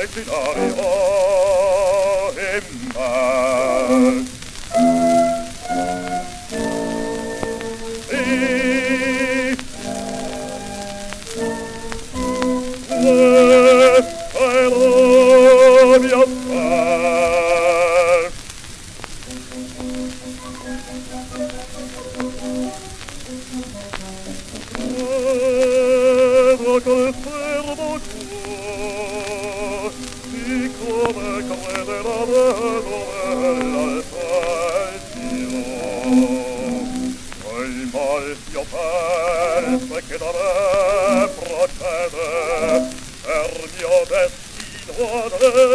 recitare o e me. E questa è la mia fe. Vedo col fermo cuor, siccome crederà bella il pensiero, il mal io penso che da me procede, per mio destino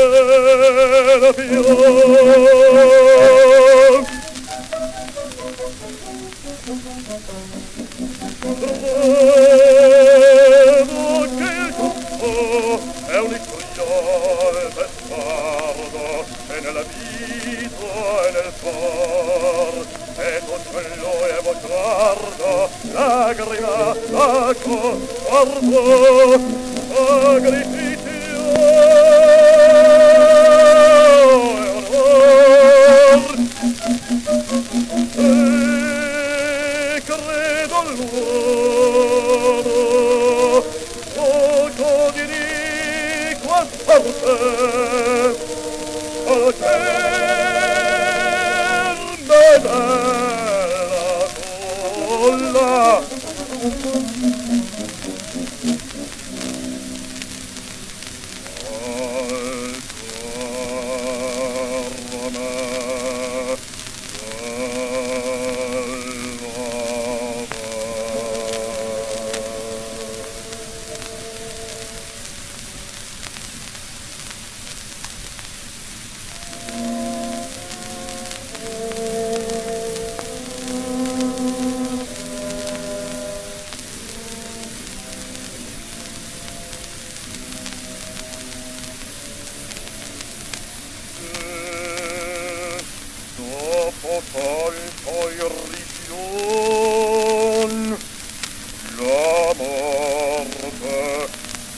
adempio. Credo che il tutto è un incoglione testardo, e nella vita e nel cor, e con quello è guardo, lagrima, acqua, guardo, sacrificio e onor. E credo all'uomo poco di iniqua sorte, poterme bella colla. Dopo tanto irrigion, la morte.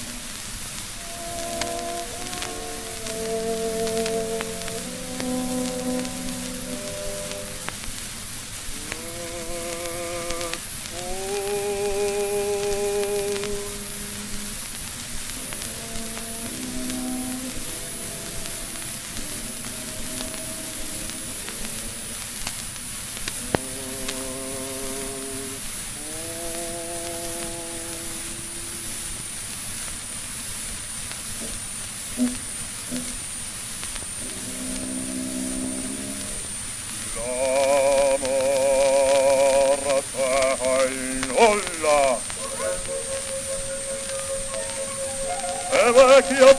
La morte è nulla, è vecchia